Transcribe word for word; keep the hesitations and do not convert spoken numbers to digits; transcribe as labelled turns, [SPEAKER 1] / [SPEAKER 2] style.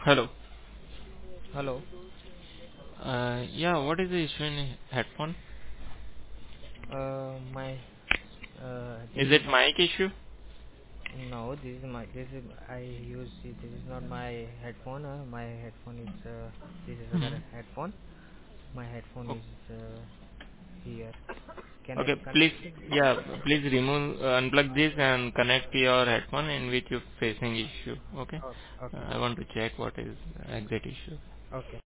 [SPEAKER 1] Hello.
[SPEAKER 2] Hello.
[SPEAKER 1] Uh, yeah, what is the issue in headphone?
[SPEAKER 2] Uh, my uh, this
[SPEAKER 1] Is
[SPEAKER 2] is
[SPEAKER 1] it
[SPEAKER 2] my
[SPEAKER 1] mic issue?
[SPEAKER 2] no. This is my this is I use it. This is not my headphone. Uh, my headphone is uh, this is
[SPEAKER 1] Hmm.
[SPEAKER 2] other headphone. My headphone is uh, here. Can I
[SPEAKER 1] Okay, please,
[SPEAKER 2] connect it?
[SPEAKER 1] yeah, please remove, uh, unplug this and connect your headphone in which you're facing issue. Okay.
[SPEAKER 2] Okay.
[SPEAKER 1] Uh,
[SPEAKER 2] Okay.
[SPEAKER 1] I want to check what is the exact issue.
[SPEAKER 2] Okay.